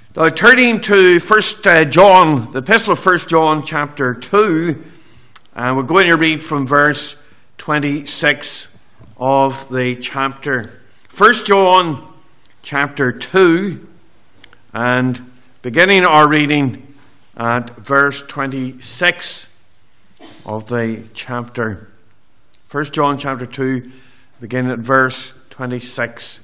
Now, turning to 1 John, the epistle of 1 John chapter 2, and we're going to read from verse 26 of the chapter. 1 John chapter 2, and beginning our reading at verse 26 of the chapter. 1 John chapter 2, beginning at verse 26.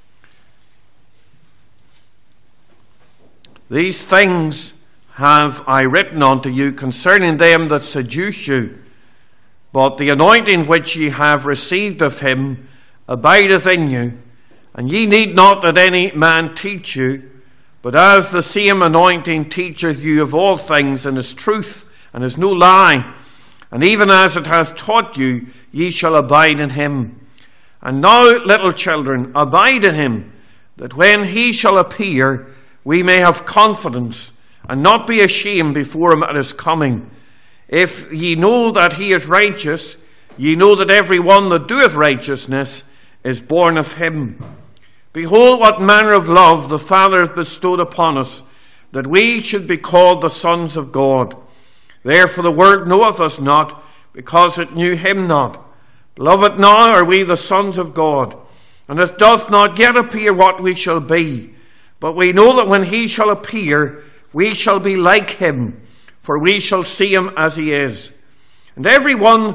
These things have I written unto you concerning them that seduce you. But the anointing which ye have received of him abideth in you, and ye need not that any man teach you, but as the same anointing teacheth you of all things, and is truth, and is no lie, and even as it hath taught you, ye shall abide in him. And now, little children, abide in him, that when he shall appear, we may have confidence, and not be ashamed before him at his coming. If ye know that he is righteous, ye know that every one that doeth righteousness is born of him. Behold, what manner of love the Father hath bestowed upon us, that we should be called the sons of God. Therefore the world knoweth us not, because it knew him not. Beloved, now are we the sons of God, and it doth not yet appear what we shall be. But we know that when he shall appear, we shall be like him, for we shall see him as he is. And every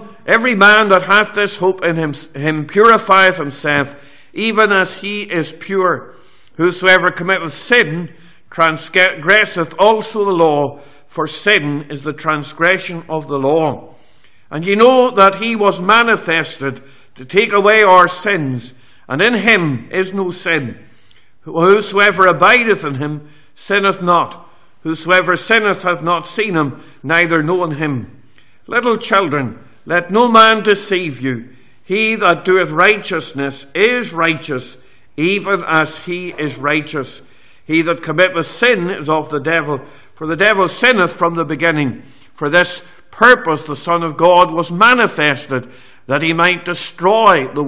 man that hath this hope in him purifieth himself, even as he is pure. Whosoever committeth sin transgresseth also the law, for sin is the transgression of the law. And ye know that he was manifested to take away our sins, and in him is no sin. Whosoever abideth in him sinneth not. Whosoever sinneth hath not seen him, neither known him. Little children, let no man deceive you. He that doeth righteousness is righteous, even as he is righteous. He that committeth sin is of the devil, for the devil sinneth from the beginning. For this purpose the Son of God was manifested, that he might destroy the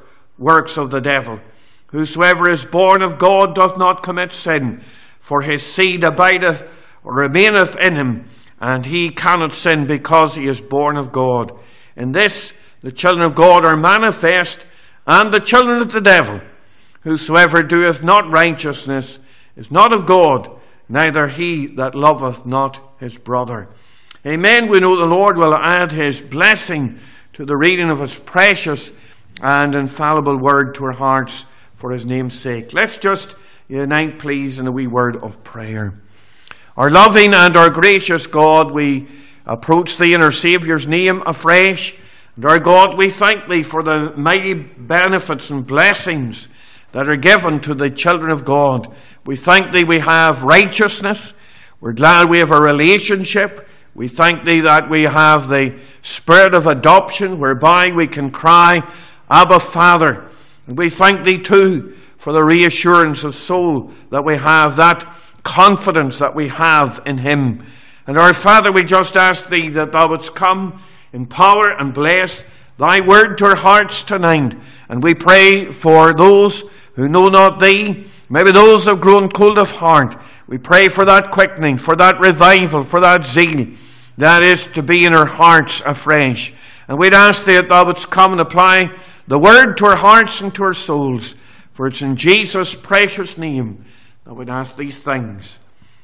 works of the devil. Whosoever is born of God doth not commit sin, for his seed abideth or remaineth in him, and he cannot sin because he is born of God. In this the children of God are manifest, and the children of the devil. Whosoever doeth not righteousness is not of God, neither he that loveth not his brother. Amen. We know the Lord will add his blessing to the reading of his precious and infallible word to our hearts for his name's sake. Let's just unite, please, in a wee word of prayer. Our loving and our gracious God, we approach thee in our Saviour's name afresh. And our God, we thank thee for the mighty benefits and blessings that are given to the children of God. We thank thee we have righteousness. We're glad we have a relationship. We thank thee that we have the spirit of adoption, whereby we can cry, Abba, Father. And we thank thee too for the reassurance of soul that we have, that confidence that we have in him. And our Father, we just ask thee that thou wouldst come in power and bless thy word to our hearts tonight. And we pray for those who know not thee, maybe those who have grown cold of heart. We pray for that quickening, for that revival, for that zeal that is to be in our hearts afresh. And we'd ask thee that thou wouldst come and apply the word to our hearts and to our souls. For it's in Jesus' precious name that we'd ask these things.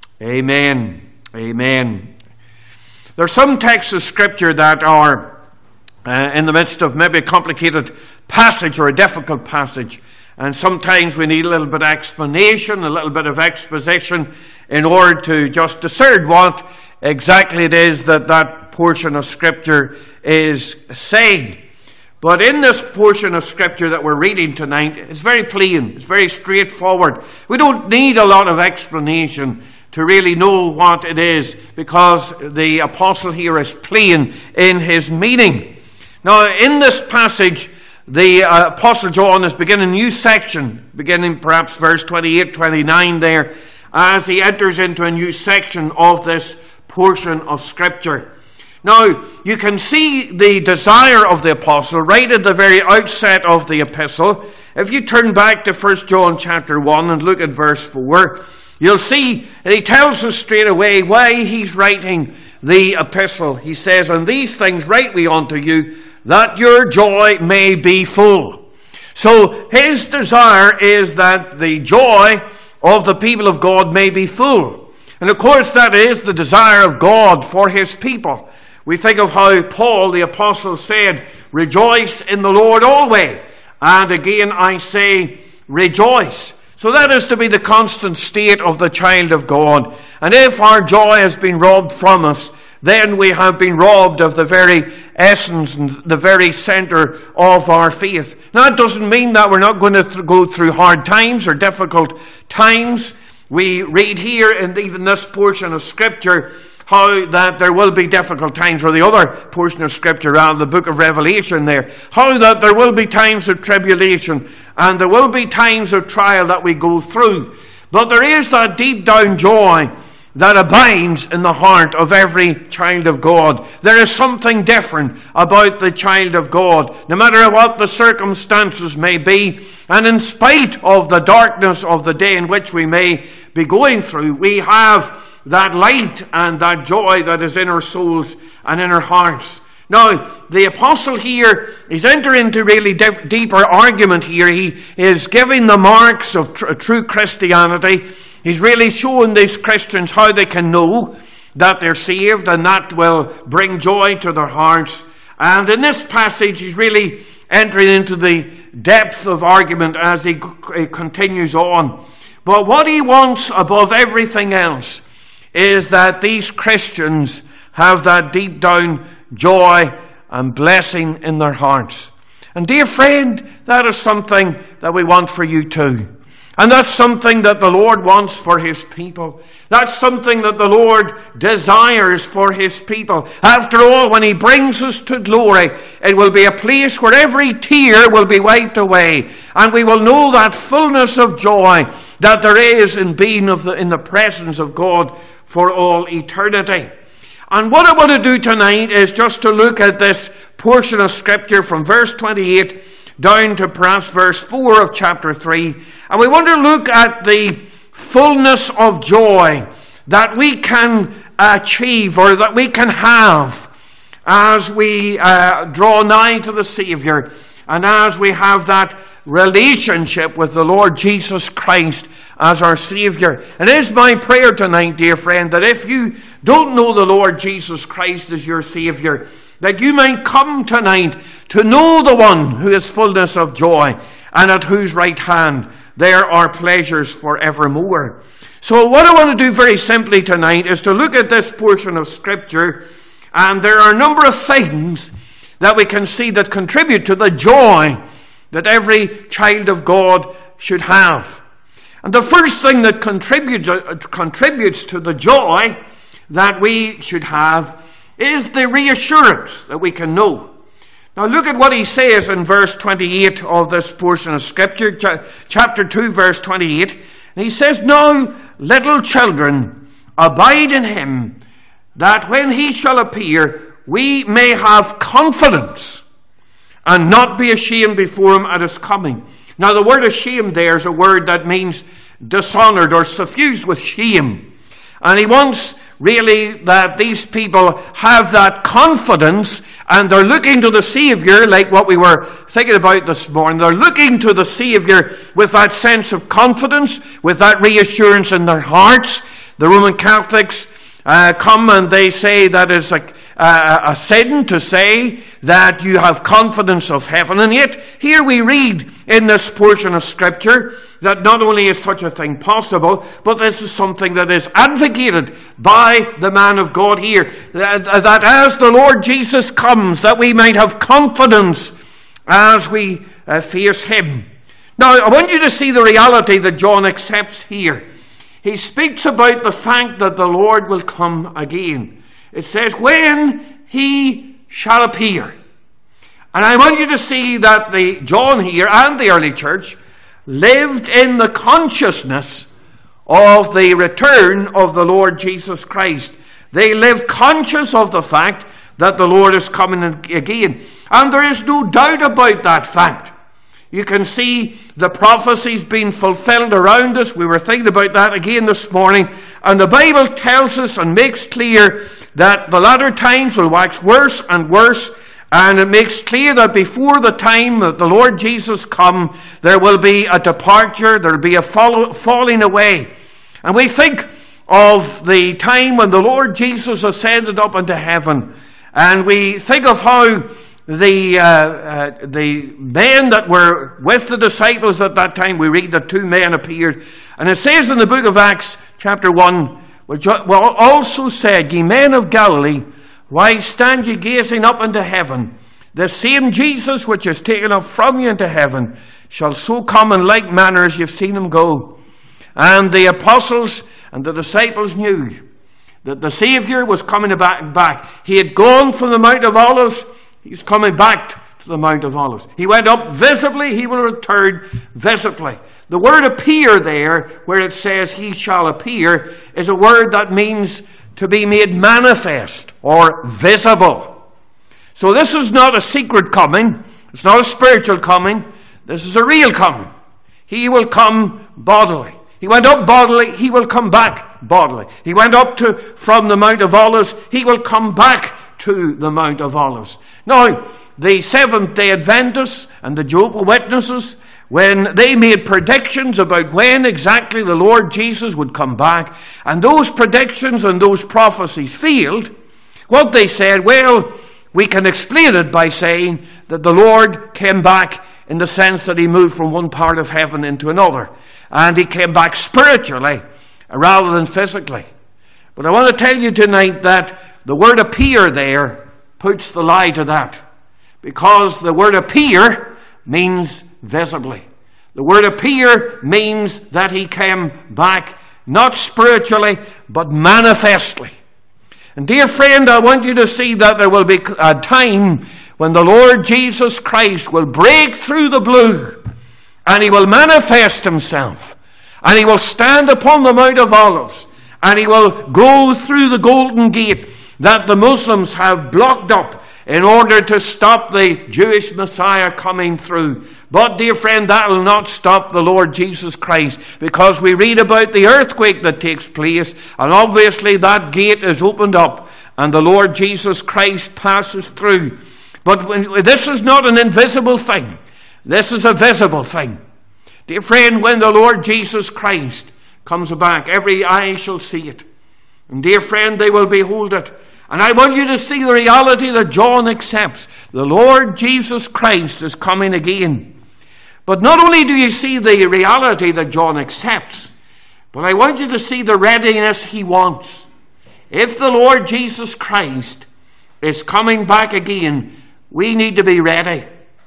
Amen. Amen. There are some texts of Scripture that are in the midst of maybe a complicated passage or a difficult passage. And sometimes we need a little bit of explanation, a little bit of exposition in order to just discern what exactly it is that portion of Scripture is saying. But in this portion of Scripture that we're reading tonight, it's very plain, it's very straightforward. We don't need a lot of explanation to really know what it is, because the apostle here is plain in his meaning. Now, in this passage, the apostle John is beginning a new section, beginning perhaps verse 28, 29 there, as he enters into a new section of this portion of Scripture. Now, you can see the desire of the apostle right at the very outset of the epistle. If you turn back to 1 John chapter 1 and look at verse 4, You'll see, and he tells us straight away why he's writing the epistle. He says, "And these things write we unto you, that your joy may be full." So his desire is that the joy of the people of God may be full. And of course that is the desire of God for his people. We think of how Paul the apostle said, "Rejoice in the Lord always. And again I say, rejoice." So that is to be the constant state of the child of God. And if our joy has been robbed from us, then we have been robbed of the very essence and the very center of our faith. Now, that doesn't mean that we're not going to go through hard times or difficult times. We read here in even this portion of Scripture how that there will be difficult times, or the other portion of Scripture around the book of Revelation there, how that there will be times of tribulation and there will be times of trial that we go through. But there is that deep down joy that abides in the heart of every child of God. There is something different about the child of God, no matter what the circumstances may be, and in spite of the darkness of the day in which we may be going through, we have that light and that joy that is in our souls and in our hearts. Now, the apostle here is entering into really deeper argument here. He is giving the marks of true Christianity. He's really showing these Christians how they can know that they're saved, and that will bring joy to their hearts. And in this passage, he's really entering into the depth of argument as he continues on. But what he wants above everything else is that these Christians have that deep down joy and blessing in their hearts. And dear friend, that is something that we want for you too. And that's something that the Lord wants for his people. That's something that the Lord desires for his people. After all, when he brings us to glory, it will be a place where every tear will be wiped away. And we will know that fullness of joy that there is in being in the presence of God for all eternity. And what I want to do tonight is just to look at this portion of Scripture from verse 28 down to perhaps verse 4 of chapter 3. And we want to look at the fullness of joy that we can achieve, or that we can have, as we draw nigh to the Savior, and as we have that relationship with the Lord Jesus Christ as our Savior. It is my prayer tonight, dear friend, that if you don't know the Lord Jesus Christ as your Savior, that you might come tonight to know the one who is fullness of joy, and at whose right hand there are pleasures forevermore. So what I want to do very simply tonight is to look at this portion of Scripture, and there are a number of things that we can see that contribute to the joy that every child of God should have. And the first thing that contributes to the joy that we should have is the reassurance that we can know. Now look at what he says in verse 28 of this portion of Scripture, chapter 2, verse 28. And he says, "Now, little children, abide in him, that when he shall appear, we may have confidence, and not be ashamed before him at his coming." Now the word ashamed there is a word that means dishonored or suffused with shame. And he wants really that these people have that confidence, and they're looking to the Savior, like what we were thinking about this morning. They're looking to the Savior with that sense of confidence, with that reassurance in their hearts. The Roman Catholics come and they say that is a sin to say that you have confidence of heaven. And yet, here we read in this portion of Scripture that not only is such a thing possible, but this is something that is advocated by the man of God here, that as the Lord Jesus comes, that we might have confidence as we face him. Now, I want you to see the reality that John accepts here. He speaks about the fact that the Lord will come again. It says, when he shall appear. And I want you to see that John here and the early church lived in the consciousness of the return of the Lord Jesus Christ. They lived conscious of the fact that the Lord is coming again. And there is no doubt about that fact. You can see the prophecies being fulfilled around us. We were thinking about that again this morning. And the Bible tells us and makes clear that the latter times will wax worse and worse. And it makes clear that before the time that the Lord Jesus come, there will be a departure, there will be a falling away. And we think of the time when the Lord Jesus ascended up into heaven. And we think of how the men that were with the disciples at that time, we read that 2 men appeared. And it says in the book of Acts, chapter 1, which also said, Ye men of Galilee, why stand ye gazing up into heaven? The same Jesus which is taken up from you into heaven shall so come in like manner as you've seen him go. And the apostles and the disciples knew that the Saviour was coming back. He had gone from the Mount of Olives. He's coming back to the Mount of Olives. He went up visibly. He will return visibly. The word appear there, where it says he shall appear, is a word that means to be made manifest or visible. So this is not a secret coming. It's not a spiritual coming. This is a real coming. He will come bodily. He went up bodily. He will come back bodily. He went up from the Mount of Olives. He will come back to the Mount of Olives. Now, the Seventh-day Adventists and the Jehovah's Witnesses, when they made predictions about when exactly the Lord Jesus would come back, and those predictions and those prophecies failed, what they said, well, we can explain it by saying that the Lord came back in the sense that he moved from one part of heaven into another. And he came back spiritually rather than physically. But I want to tell you tonight that the word appear there puts the lie to that. Because the word appear means visibly. The word appear means that he came back not spiritually but manifestly. And dear friend, I want you to see that there will be a time when the Lord Jesus Christ will break through the blue and he will manifest himself. And he will stand upon the Mount of Olives. And he will go through the golden gate that the Muslims have blocked up in order to stop the Jewish Messiah coming through. But, dear friend, that will not stop the Lord Jesus Christ, because we read about the earthquake that takes place, and obviously that gate is opened up, and the Lord Jesus Christ passes through. But this is not an invisible thing. This is a visible thing. Dear friend, when the Lord Jesus Christ comes back, every eye shall see it. And dear friend, they will behold it. And I want you to see the reality that John accepts. The Lord Jesus Christ is coming again. But not only do you see the reality that John accepts, but I want you to see the readiness he wants. If the Lord Jesus Christ is coming back again, we need to be ready.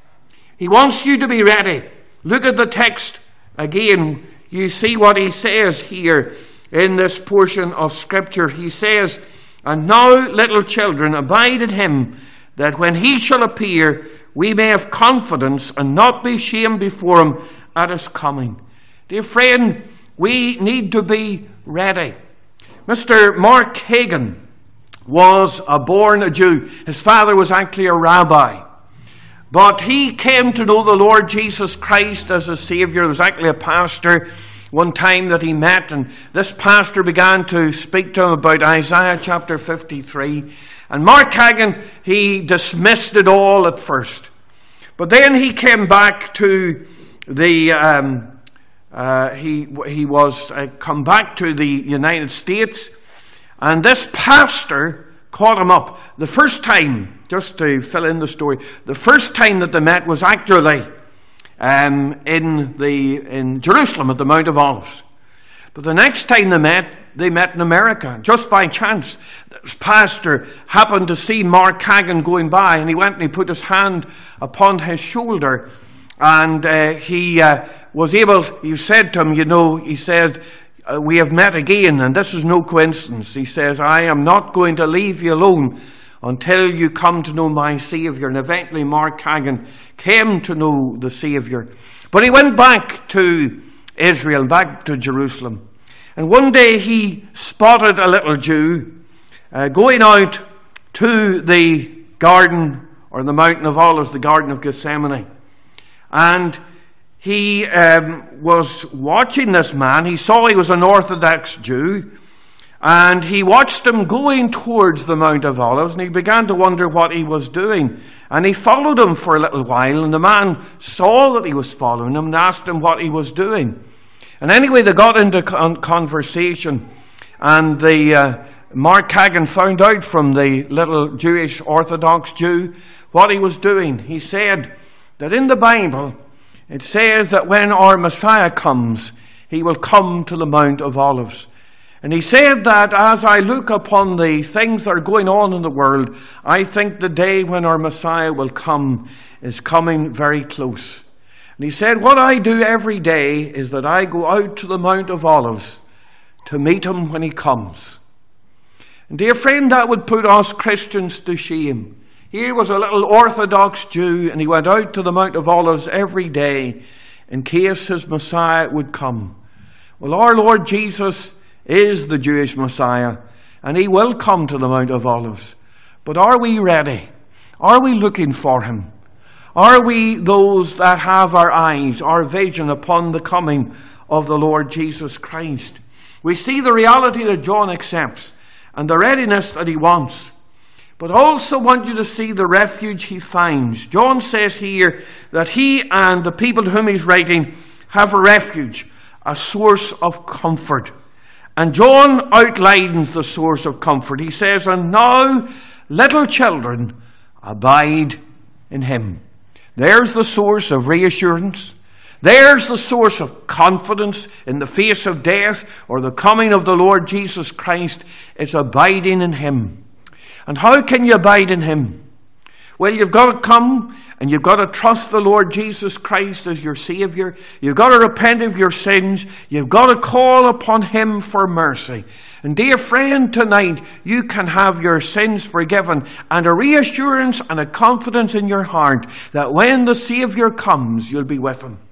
He wants you to be ready. Look at the text again. You see what he says here in this portion of Scripture. He says, And now, little children, abide in him, that when he shall appear, we may have confidence and not be shamed before him at his coming. Dear friend, we need to be ready. Mr. Mark Hagan was born a Jew. His father was actually a rabbi. But he came to know the Lord Jesus Christ as a Savior. There was actually a pastor one time that he met, and this pastor began to speak to him about Isaiah chapter 53. And Mark Hagan, he dismissed it all at first. But then he came back to the, he was come back to the United States, and this pastor caught him up. The first time, just to fill in the story, the first time that they met was actually in Jerusalem at the Mount of Olives. But the next time they met in America, just by chance. This pastor happened to see Mark Hagan going by, and he went and he put his hand upon his shoulder, and he said to him, you know, he said, we have met again, and this is no coincidence. He says, I am not going to leave you alone until you come to know my Savior. And eventually Mark Hagan came to know the Savior. But he went back to Israel, back to Jerusalem. And one day he spotted a little Jew going out to the garden, or the Mountain of Olives, the Garden of Gethsemane. And he was watching this man. He saw he was an Orthodox Jew, and he watched him going towards the Mount of Olives, and he began to wonder what he was doing. And he followed him for a little while, and the man saw that he was following him and asked him what he was doing. And anyway, they got into conversation, and Mark Kagan found out from the little Jewish Orthodox Jew what he was doing. He said that in the Bible, it says that when our Messiah comes, he will come to the Mount of Olives. And he said that as I look upon the things that are going on in the world, I think the day when our Messiah will come is coming very close. And he said, what I do every day is that I go out to the Mount of Olives to meet him when he comes. And dear friend, that would put us Christians to shame. Here was a little Orthodox Jew, and he went out to the Mount of Olives every day in case his Messiah would come. Well, our Lord Jesus is the Jewish Messiah, and he will come to the Mount of Olives. But are we ready? Are we looking for him? Are we those that have our eyes, our vision upon the coming of the Lord Jesus Christ? We see the reality that John accepts and the readiness that he wants, but also want you to see the refuge he finds. John says here that he and the people to whom he's writing have a refuge, a source of comfort. And John outlines the source of comfort. He says, and now, little children, abide in him. There's the source of reassurance. There's the source of confidence in the face of death or the coming of the Lord Jesus Christ. It's abiding in him. And how can you abide in him? Well, you've got to come and you've got to trust the Lord Jesus Christ as your Savior. You've got to repent of your sins. You've got to call upon him for mercy. And dear friend, tonight you can have your sins forgiven and a reassurance and a confidence in your heart that when the Savior comes, you'll be with him.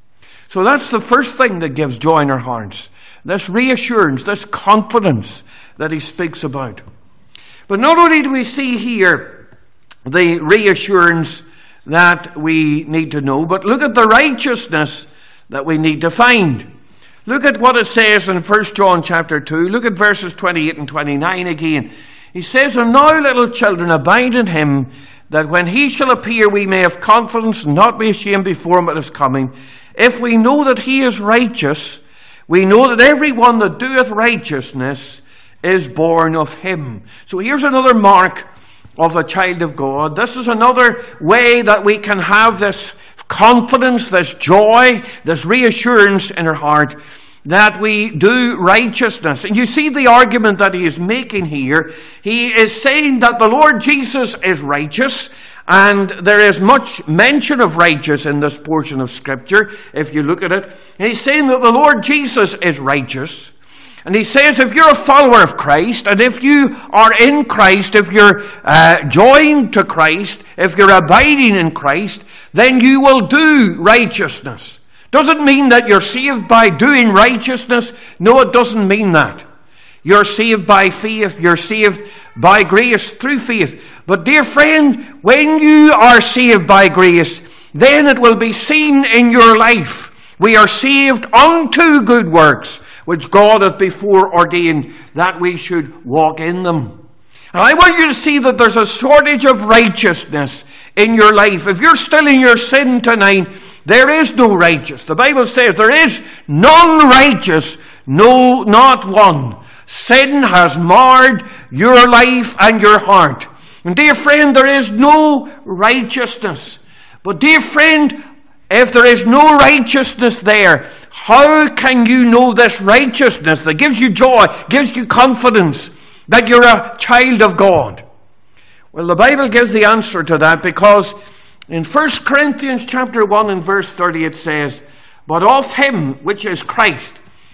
So that's the first thing that gives joy in our hearts. This reassurance, this confidence that he speaks about. But not only do we see here the reassurance that we need to know, but look at the righteousness that we need to find. Look at what it says in 1 John chapter 2. Look at verses 28 and 29 again. He says, and now, little children, abide in him, that when he shall appear we may have confidence and not be ashamed before him at his coming. If we know that he is righteous, we know that every one that doeth righteousness is born of him. So here's another mark of a child of God. This is another way that we can have this confidence, this joy, this reassurance in our heart that we do righteousness. And you see the argument that he is making here. He is saying that the Lord Jesus is righteous, and there is much mention of righteous in this portion of Scripture, if you look at it. And he's saying that the Lord Jesus is righteous. And he says if you're a follower of Christ, and if you are in Christ, if you're joined to Christ, if you're abiding in Christ, then you will do righteousness. Doesn't mean that you're saved by doing righteousness. No, it doesn't mean that. You're saved by faith. You're saved by grace through faith. But dear friend, when you are saved by grace, then it will be seen in your life. We are saved unto good works, which God hath before ordained that we should walk in them. And I want you to see that there's a shortage of righteousness in your life. If you're still in your sin tonight, there is no righteous. The Bible says there is none righteous, no, not one. Sin has marred your life and your heart. And dear friend, there is no righteousness. But dear friend, if there is no righteousness there, how can you know this righteousness that gives you joy, gives you confidence that you're a child of God? Well, the Bible gives the answer to that, because in 1 Corinthians chapter 1 and verse 30 it says, but of him, which is Christ,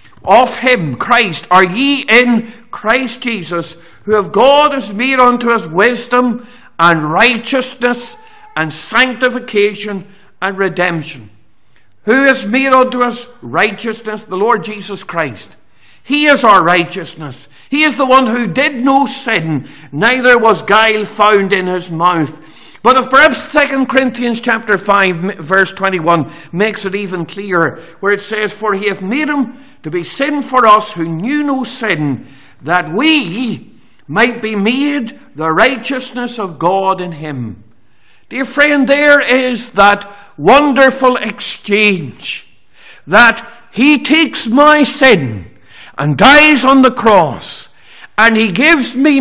of him, Christ, are ye in Christ Jesus, who of God is made unto us wisdom and righteousness and sanctification and redemption. Who is made unto us righteousness? The Lord Jesus Christ. He is our righteousness. He is the one who did no sin, neither was guile found in his mouth. But if perhaps 2 Corinthians chapter 5, verse 21 makes it even clearer, where it says, "For he hath made him to be sin for us who knew no sin, that we might be made the righteousness of God in him." Dear friend, there is that wonderful exchange, that he takes my sin and dies on the cross, and he gives me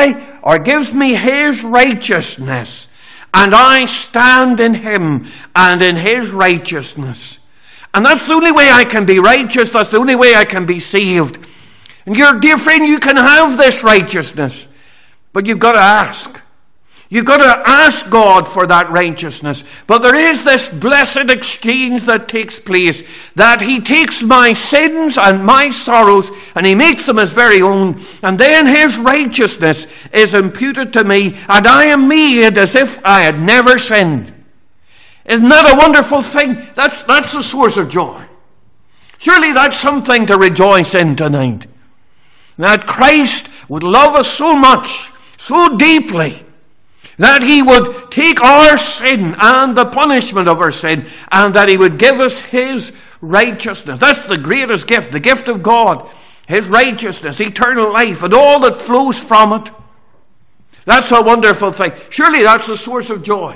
his righteousness, and I stand in him and in his righteousness. And that's the only way I can be righteous. That's the only way I can be saved. And dear friend, you can have this righteousness, but you've got to ask. You've got to ask God for that righteousness. But there is this blessed exchange that takes place, that he takes my sins and my sorrows and he makes them his very own, and then his righteousness is imputed to me, and I am made as if I had never sinned. Isn't that a wonderful thing? That's a source of joy. Surely that's something to rejoice in tonight. That Christ would love us so much, so deeply, that he would take our sin and the punishment of our sin, and that he would give us his righteousness. That's the greatest gift, the gift of God, his righteousness, eternal life, and all that flows from it. That's a wonderful thing. Surely that's a source of joy.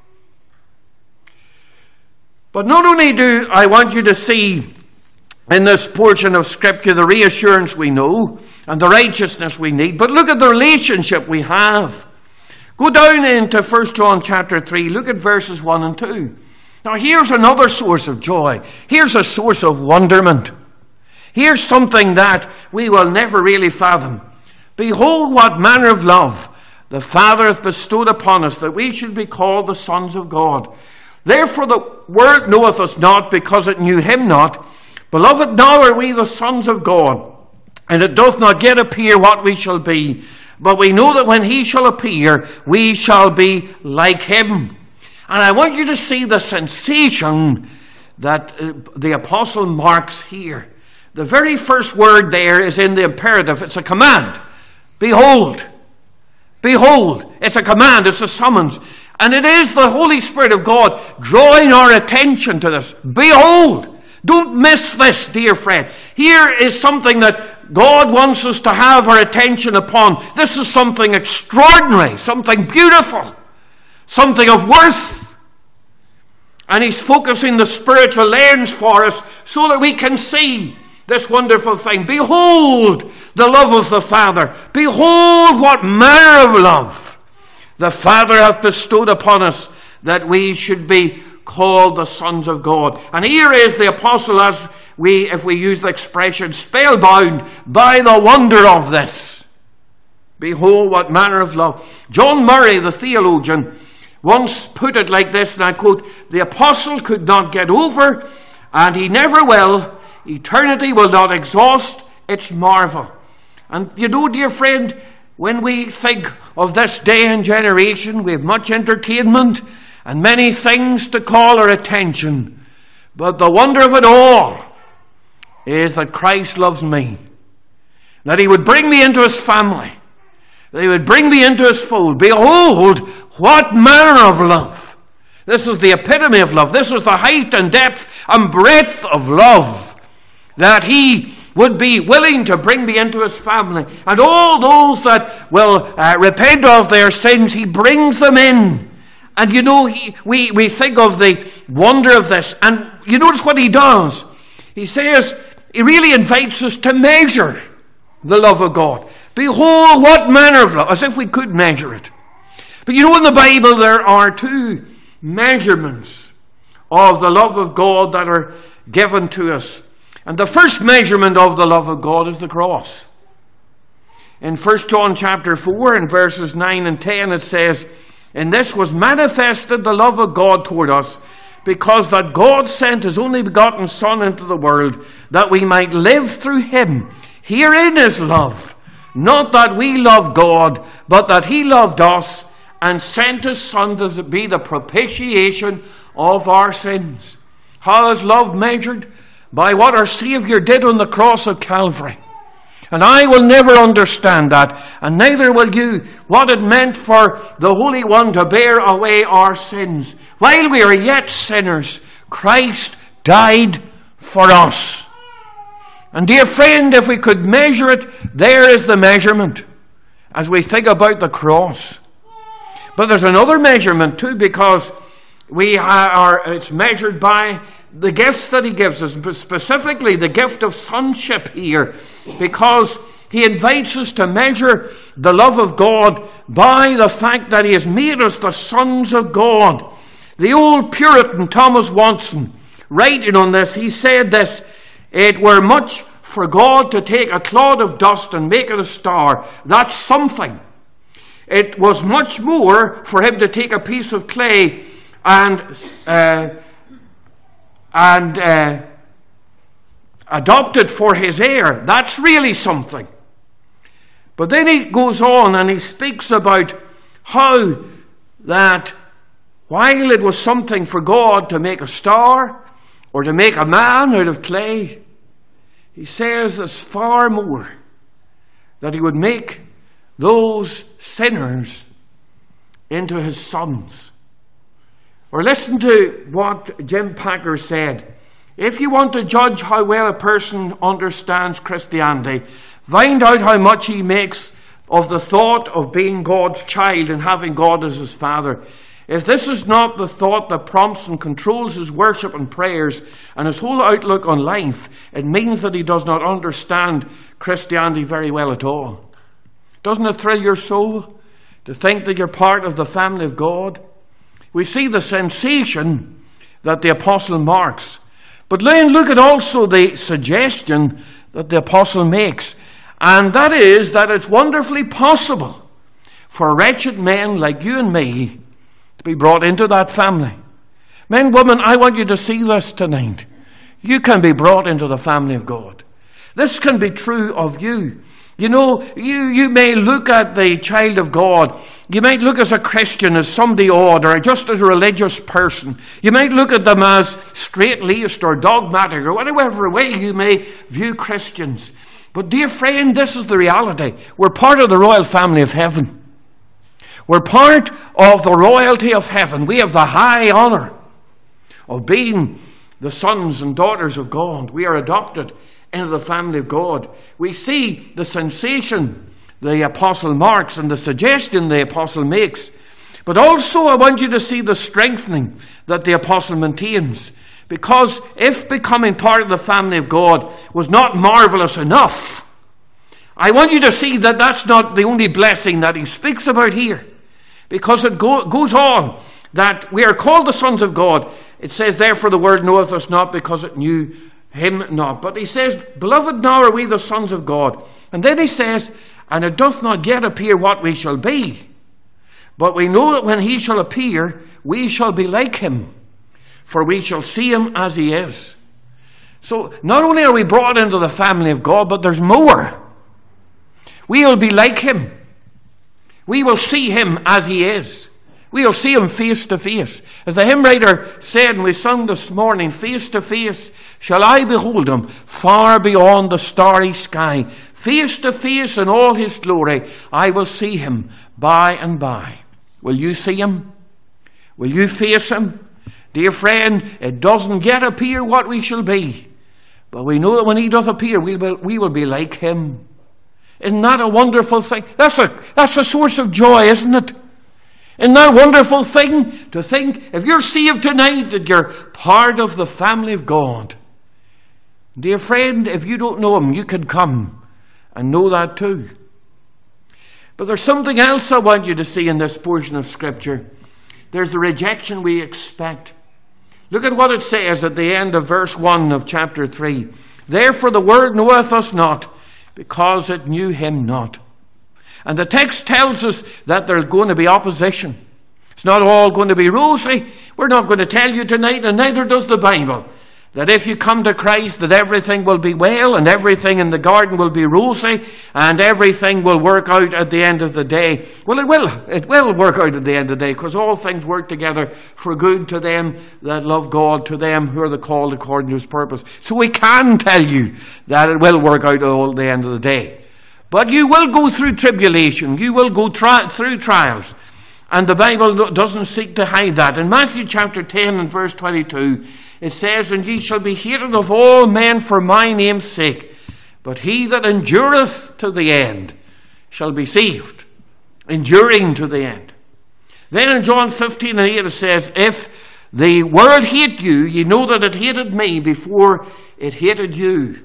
But not only do I want you to see in this portion of Scripture the reassurance we know and the righteousness we need, but look at the relationship we have. Go down into 1 John chapter 3. Look at verses 1 and 2. Now here's another source of joy. Here's a source of wonderment. Here's something that we will never really fathom. "Behold, what manner of love the Father hath bestowed upon us, that we should be called the sons of God. Therefore the world knoweth us not, because it knew him not. Beloved, now are we the sons of God, and it doth not yet appear what we shall be. But we know that when he shall appear, we shall be like him." And I want you to see the sensation that the apostle marks here. The very first word there is in the imperative. It's a command. Behold. Behold. It's a command. It's a summons. And it is the Holy Spirit of God drawing our attention to this. Behold. Don't miss this, dear friend. Here is something that God wants us to have our attention upon. This is something extraordinary, something beautiful, something of worth. And he's focusing the spiritual lens for us so that we can see this wonderful thing. Behold the love of the Father. Behold what manner of love the Father hath bestowed upon us, that we should be called the sons of God. And here is the apostle, if we use the expression, spellbound by the wonder of this. Behold what manner of love. John Murray, the theologian, once put it like this, and I quote, "The apostle could not get over, and he never will. Eternity will not exhaust its marvel." And you know, dear friend, when we think of this day and generation, we have much entertainment and many things to call our attention. But the wonder of it all is that Christ loves me. That he would bring me into his family. That he would bring me into his fold. Behold, what manner of love. This is the epitome of love. This is the height and depth and breadth of love. That he would be willing to bring me into his family. And all those that will repent of their sins, he brings them in. And you know, we think of the wonder of this. And you notice what he does. He says, he really invites us to measure the love of God. Behold, what manner of love. As if we could measure it. But you know, in the Bible there are two measurements of the love of God that are given to us. And the first measurement of the love of God is the cross. In 1 John chapter 4, in verses 9 and 10, it says, "In this was manifested the love of God toward us, because that God sent his only begotten Son into the world, that we might live through him. Herein is love, not that we loved God, but that he loved us, and sent his Son to be the propitiation of our sins." How is love measured? By what our Savior did on the cross of Calvary. And I will never understand that, and neither will you, what it meant for the Holy One to bear away our sins. While we are yet sinners, Christ died for us. And dear friend, if we could measure it, there is the measurement as we think about the cross. But there's another measurement too, because it's measured by the gifts that he gives us, specifically the gift of sonship here, because he invites us to measure the love of God by the fact that he has made us the sons of God. The old Puritan Thomas Watson, writing on this, he said this: "It were much for God to take a clod of dust and make it a star. That's something. It was much more for him to take a piece of clay and adopt it for his heir. That's really something." But then he goes on and he speaks about how that while it was something for God to make a star or to make a man out of clay, he says there's far more, that he would make those sinners into his sons. Or listen to what Jim Packer said: "If you want to judge how well a person understands Christianity, find out how much he makes of the thought of being God's child and having God as his father. If this is not the thought that prompts and controls his worship and prayers and his whole outlook on life, it means that he does not understand Christianity very well at all." Doesn't it thrill your soul to think that you're part of the family of God? We see the sensation that the apostle marks. But then look at also the suggestion that the apostle makes. And that is that it's wonderfully possible for wretched men like you and me to be brought into that family. Men, women, I want you to see this tonight. You can be brought into the family of God. This can be true of you. You know, you may look at the child of God. You might look as a Christian, as somebody odd, or just as a religious person. You might look at them as straight-laced or dogmatic, or whatever way you may view Christians. But dear friend, this is the reality. We're part of the royal family of heaven. We're part of the royalty of heaven. We have the high honor of being the sons and daughters of God. We are adopted into the family of God. We see the sensation the apostle marks and the suggestion the apostle makes. But also I want you to see the strengthening that the apostle maintains. Because if becoming part of the family of God was not marvelous enough, I want you to see that that's not the only blessing that he speaks about here. Because it goes on that we are called the sons of God. It says, "Therefore the word knoweth us not, because it knew him not." But he says, "Beloved, now are we the sons of God." And then he says, "And it doth not yet appear what we shall be. But we know that when he shall appear, we shall be like him. For we shall see him as he is." So not only are we brought into the family of God, but there's more. We will be like him. We will see him as he is. We will see him face to face. As the hymn writer said, and we sung this morning, "Face to face shall I behold him, far beyond the starry sky. Face to face in all his glory, I will see him by and by." Will you see him? Will you face him? Dear friend, it doesn't yet appear what we shall be. But we know that when he doth appear, we will be like him. Isn't that a wonderful thing? That's a source of joy, isn't it? Isn't that a wonderful thing to think, if you're saved tonight, that you're part of the family of God? Dear friend, if you don't know him, you can come and know that too. But there's something else I want you to see in this portion of Scripture. There's the rejection we expect. Look at what it says at the end of verse 1 of chapter 3. "Therefore the word knoweth us not, because it knew him not." And the text tells us that there's going to be opposition. It's not all going to be rosy. We're not going to tell you tonight, and neither does the Bible, that if you come to Christ, that everything will be well, and everything in the garden will be rosy, and everything will work out at the end of the day. Well, it will. It will work out at the end of the day, because all things work together for good to them that love God, to them who are the called according to his purpose. So we can tell you that it will work out at the end of the day. But you will go through tribulation. You will go through trials. And the Bible doesn't seek to hide that. In Matthew chapter 10 and verse 22, it says, "And ye shall be hated of all men for my name's sake. But he that endureth to the end shall be saved." Enduring to the end. Then in John 15 and 8 it says, "If the world hate you, ye know that it hated me before it hated you."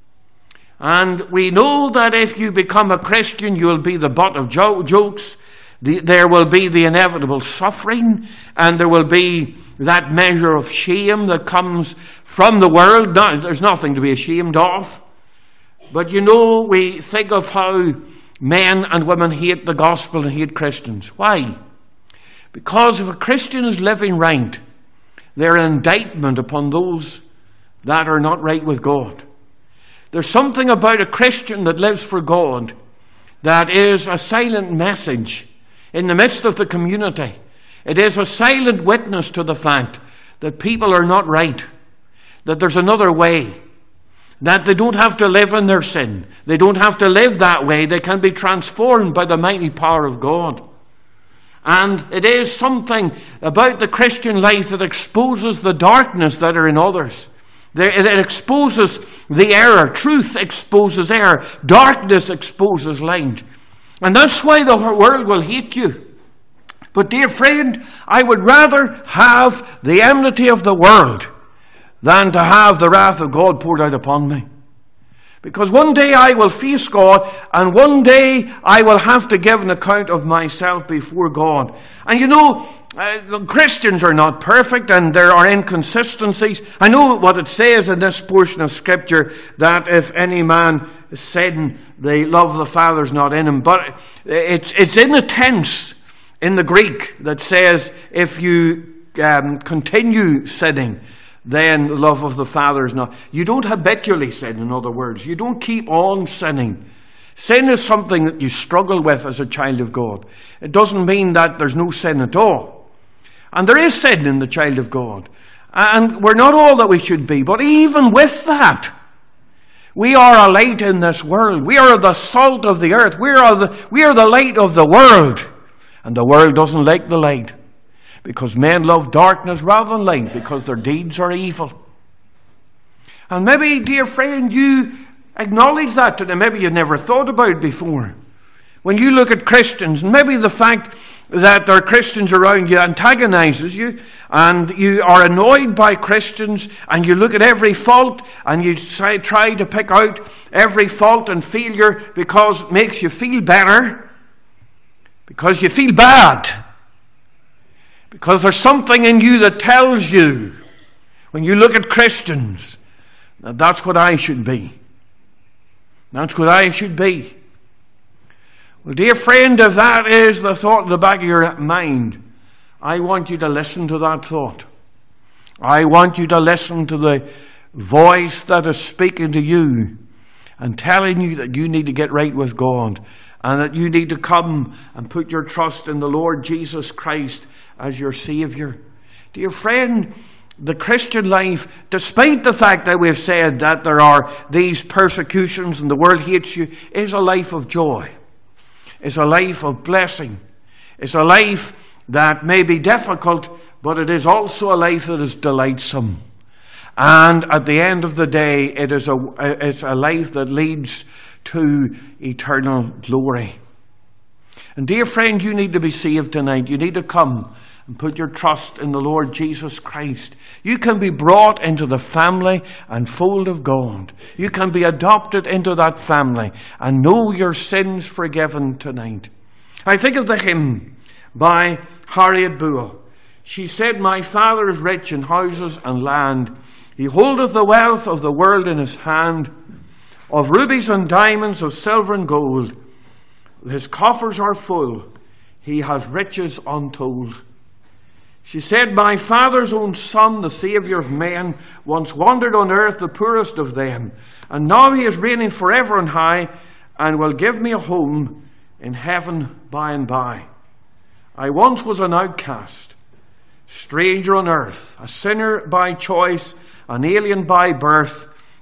And we know that if you become a Christian, you will be the butt of jokes. There will be the inevitable suffering, and there will be that measure of shame that comes from the world. Now, there's nothing to be ashamed of. But you know, we think of how men and women hate the gospel and hate Christians. Why? Because if a Christian is living right, they're an indictment upon those that are not right with God. There's something about a Christian that lives for God that is a silent message in the midst of the community. It is a silent witness to the fact that people are not right, that there's another way, that they don't have to live in their sin. They don't have to live that way. They can be transformed by the mighty power of God. And it is something about the Christian life that exposes the darkness that are in others. It exposes the error. Truth exposes error. Darkness exposes light. And that's why the world will hate you. But dear friend, I would rather have the enmity of the world than to have the wrath of God poured out upon me. Because one day I will face God, and one day I will have to give an account of myself before God. And you know, Christians are not perfect, and there are inconsistencies. I know what it says in this portion of Scripture, that if any man sin, the love of the Father is not in him. But it's in the tense in the Greek that says, if you continue sinning, then the love of the Father is not. You don't habitually sin, in other words. You don't keep on sinning. Sin is something that you struggle with as a child of God. It doesn't mean that there's no sin at all. And there is sin in the child of God. And we're not all that we should be. But even with that, we are a light in this world. We are the salt of the earth. We are the light of the world. And the world doesn't like the light. Because men love darkness rather than light, because their deeds are evil. And maybe, dear friend, you acknowledge that today. Maybe you never thought about it before. When you look at Christians, maybe the fact that there are Christians around you antagonizes you, and you are annoyed by Christians, and you look at every fault, and you try to pick out every fault and failure because it makes you feel better, because you feel bad. Because there's something in you that tells you, when you look at Christians, that that's what I should be. That's what I should be. Well, dear friend, if that is the thought in the back of your mind, I want you to listen to that thought. I want you to listen to the voice that is speaking to you and telling you that you need to get right with God, and that you need to come and put your trust in the Lord Jesus Christ as your Savior. Dear friend, the Christian life, despite the fact that we've said that there are these persecutions and the world hates you, is a life of joy. It's a life of blessing. It's a life that may be difficult, but it is also a life that is delightsome. And at the end of the day, it's a life that leads to eternal glory. And dear friend, you need to be saved tonight. You need to come and put your trust in the Lord Jesus Christ. You can be brought into the family and fold of God. You can be adopted into that family and know your sins forgiven tonight. I think of the hymn by Harriet Buell. She said, "My Father is rich in houses and land. He holdeth the wealth of the world in his hand. Of rubies and diamonds, of silver and gold. His coffers are full. He has riches untold." She said, "My Father's own Son, the Saviour of men, once wandered on earth the poorest of them, and now he is reigning forever and high, and will give me a home in heaven by and by. I once was an outcast, stranger on earth, a sinner by choice, an alien by birth,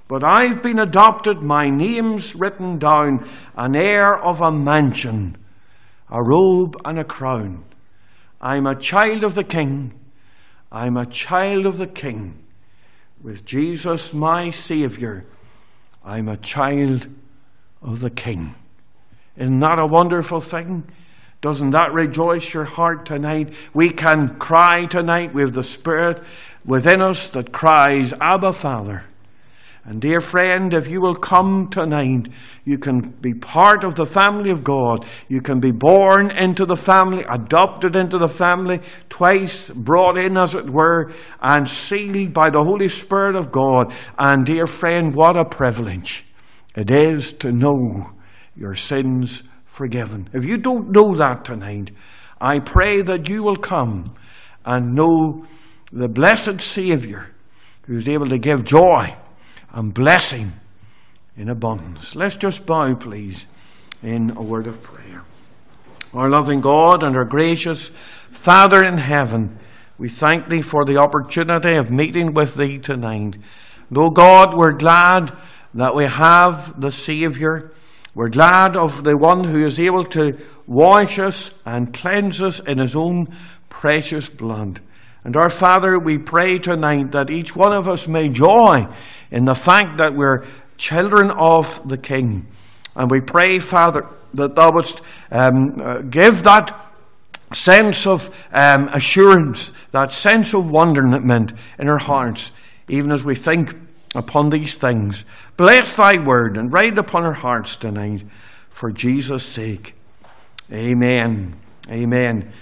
But I've been adopted, my name's written down, an heir of a mansion, a robe and a crown. I'm a child of the King. I'm a child of the King. With Jesus, my Saviour, I'm a child of the King. Isn't that a wonderful thing? Doesn't that rejoice your heart tonight? We can cry tonight. We have the Spirit within us that cries, Abba, Father. And dear friend, if you will come tonight, you can be part of the family of God. You can be born into the family, adopted into the family, twice brought in, as it were, and sealed by the Holy Spirit of God. And dear friend, what a privilege it is to know your sins forgiven. If you don't know that tonight, I pray that you will come and know the blessed Saviour who's able to give joy and blessing in abundance. Let's just bow, please, in a word of prayer. Our loving God and our gracious Father in heaven, we thank Thee for the opportunity of meeting with Thee tonight. And, O God, we're glad that we have the Saviour. We're glad of the one who is able to wash us and cleanse us in His own precious blood. And our Father, we pray tonight that each one of us may joy in the fact that we're children of the King. And we pray, Father, that Thou wouldst give that sense of assurance, that sense of wonderment in our hearts, even as we think upon these things. Bless Thy word and write upon our hearts tonight, for Jesus' sake. Amen. Amen.